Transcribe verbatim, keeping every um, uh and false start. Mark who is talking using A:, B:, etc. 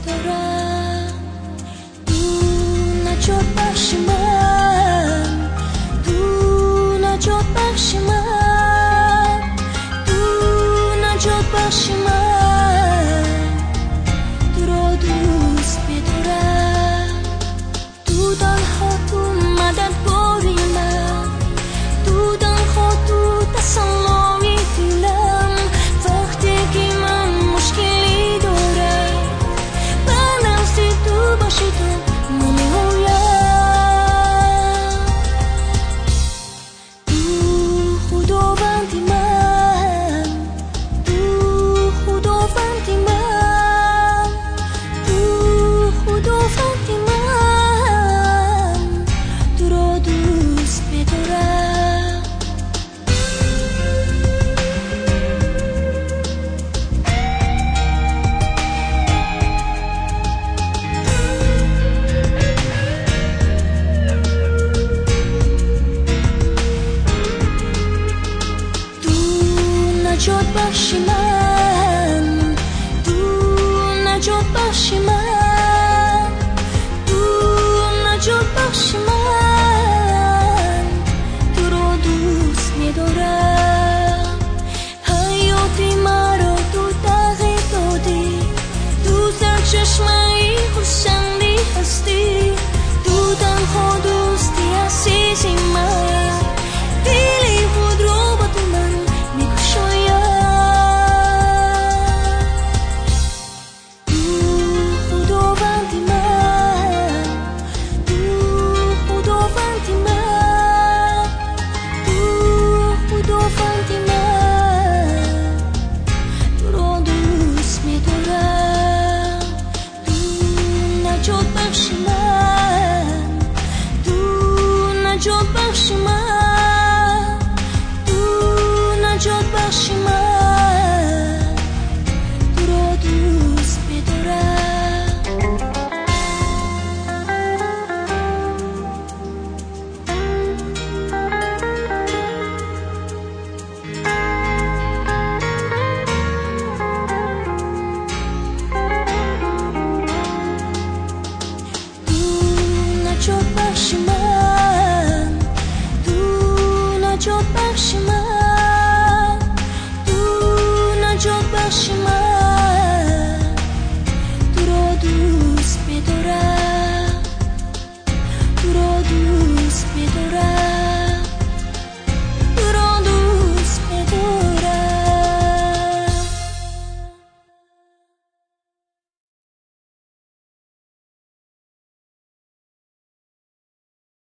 A: دارم تو نجات بخش من تو نجات بخش من تو نجات بخش من تو را دوست بدارم تو تنها تو مددگاری من تو تنها تو تسلای دلم وقتی که من مشکلی دارم و نزد تو باشی تو نمی‌آیم تو خداوندی من تو خداوندی من تو خداوندی من تو را دوست بدارم نجات بخش من تو نجات بخش من تو نجات بخش من تو را دوست می‌دارم حیاتی مرا تو تغییر دادی تو سرچشمه خورشیدی هستی تو تنها دوستی عزیزی من دل خود را با تو من می‌گشایم نجات بخش من تو نجات بخش من تو را دوست بدارم تو نجات بخش من نجات بخش من